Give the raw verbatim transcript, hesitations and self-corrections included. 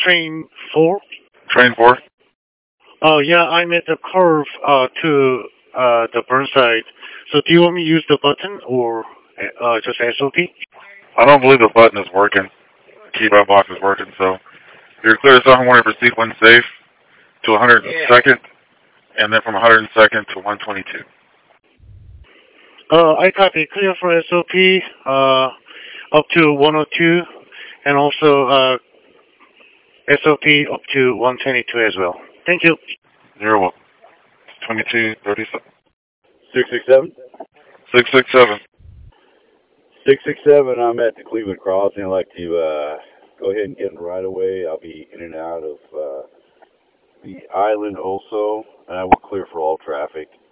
train four? Train four? Oh, yeah, I'm at the curve uh, to uh, the Burnside. So do you want me to use the button or uh, just S O P? I don't believe the button is working. The key box is working, so you're clear to sophomore for sequence safe to one hundred second, and then from one hundred second to one twenty-two. Uh, I copy. Clear for S O P uh, up to one oh two, and also uh, S O P up to one twenty-two as well. Thank you. Zero one. twenty-two thirty-seven. six six seven? six six seven. six six seven, I'm at the Cleveland Crossing. I'd like to uh, go ahead and get in right away. I'll be in and out of uh, the island also, and I will clear for all traffic.